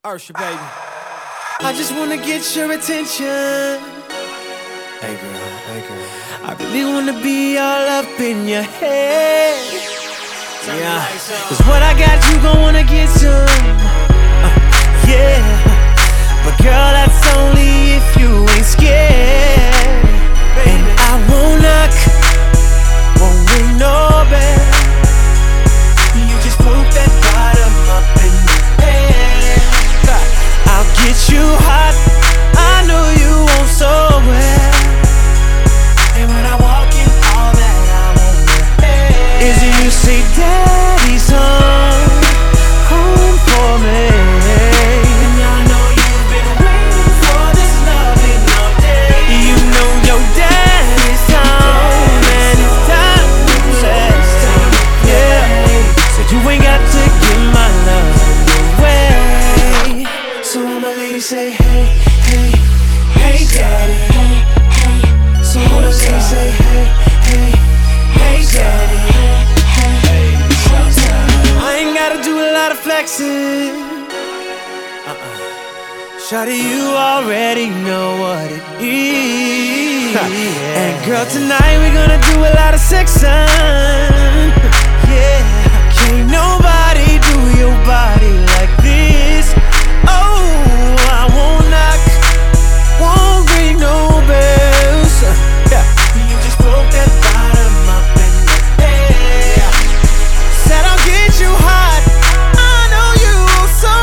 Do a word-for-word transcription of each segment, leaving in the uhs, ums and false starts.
Ursha, baby. I just wanna get your attention. Hey girl, hey girl. I really wanna be all up in your head. Yeah, cause what I got, you gon' wanna get some. uh, Yeah, but girl, that's only if you ain't scared. And I won't knock, won't ring no bell. You just poke that bottom up in your head. I'll get you hot, I know you want so well. And when I walk in, all that I want is you say, Daddy's home, home for me. And I know you've been waiting for this loving all day. You know your daddy's home, and it's time to play. Yeah, so you ain't got to give my love away. So all my ladies say, hey, hey, hey, daddy, hey, hey. So all my ladies say, hey, hey, hey, daddy, hey, hey, hey. I ain't gotta do a lot of flexing. Uh-uh. Shawty, you already know what it is. Yeah. And girl, tonight we're gonna do a lot of sexing. Yeah, can't nobody do your body like this. Oh, I won't knock, won't ring no bells. Yeah, you just broke that bottom up in the air. Said I'll get you hot, I know you so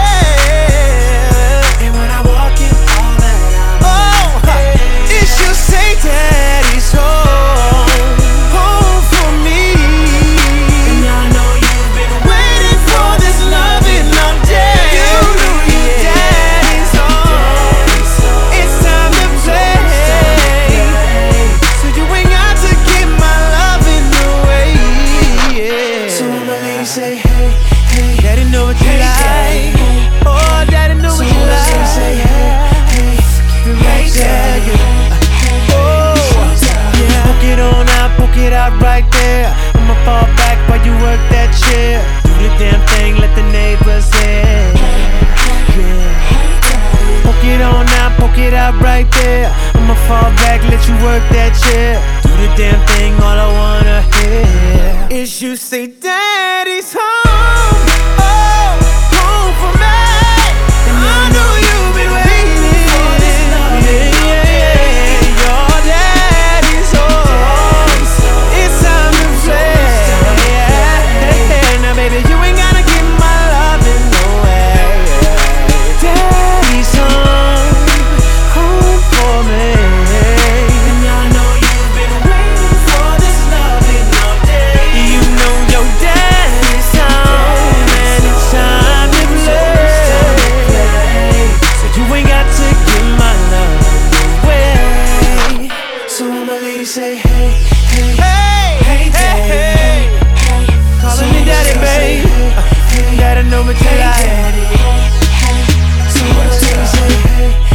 well. And when I walk in, all that I want, oh, it should say Daddy's home, home for me. And I know you've been waiting for this loving all day. You know your daddy's home, it's time to play. So you ain't got to give my loving away. Yeah. So all my ladies say, hey, hey, Daddy know what you like. Oh, Daddy know what you like. So say, hey, hey, keep it right there. Yeah. Oh, yeah. Poke it on out, poke it out right there. I'ma fall back while you work that chair. Do the damn thing, let the neighbors hear. Yeah. Poke it on out, poke it out right there. I'ma fall back, let you work that chair. Do the damn thing, all I wanna hear is you say, Daddy's home, oh, home for me. And I know you've been waiting for this love. Yeah, yeah, yeah. Your daddy's home, it's time to play. Yeah. Now baby, you ain't gotta give my loving away. Daddy's home, home for me. And I know you've been waiting for this loving all day. You know your daddy's home, and it's time to play. So you ain't got to give my love away. So all my ladies say, hey, hey, hey, hey, daddy, hey, calling me daddy, babe. Daddy know what you like. So all my ladies say, hey.